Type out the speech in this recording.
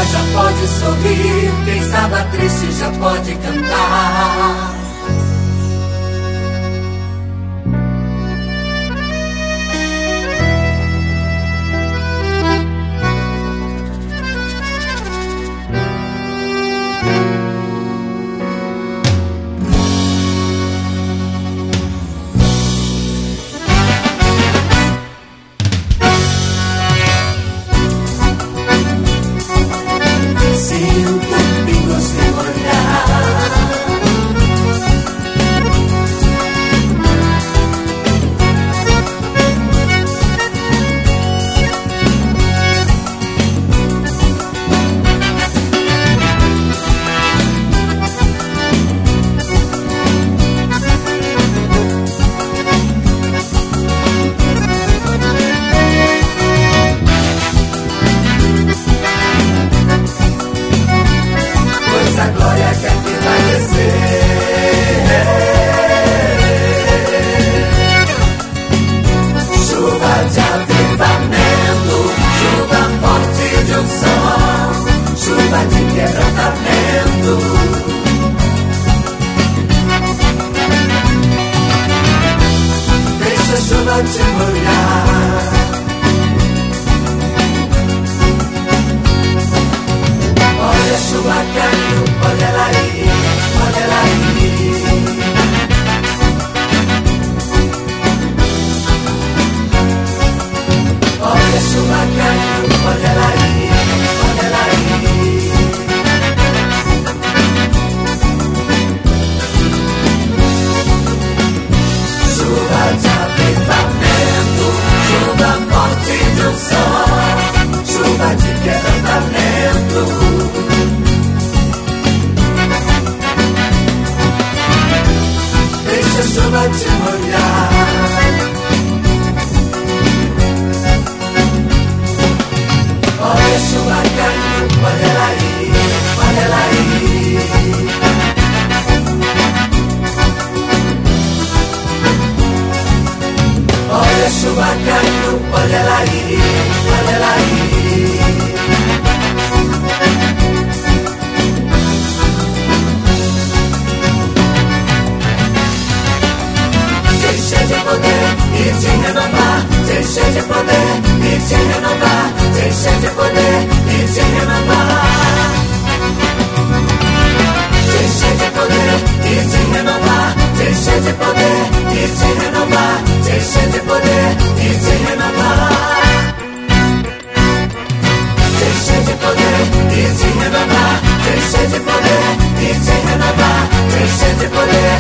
já pode sorrir, quem estava triste já pode cantar. Te molhar. Olha a chuva caindo, olha ela aí, olha ela aí. Olha a chuva caindo, olha ela aí, olha ela aí. Chuva de avivamento, chuva forte de unção, chuva de quebrantamento. Deixa a chuva te molhar. Olha a chuva caindo, olha ela aí, olha ela aí. Olha a chuva caindo, olha ela aí, olha ela aí. Te encher de poder e te renovar, te encher de poder e te renovar, te encher de poder e te renovar. Te encher de poder e te renovar, te encher de poder e te renovar, te encher de poder e te renovar. Te encher de poder e te renovar, te encher de poder e te renovar, te encher de poder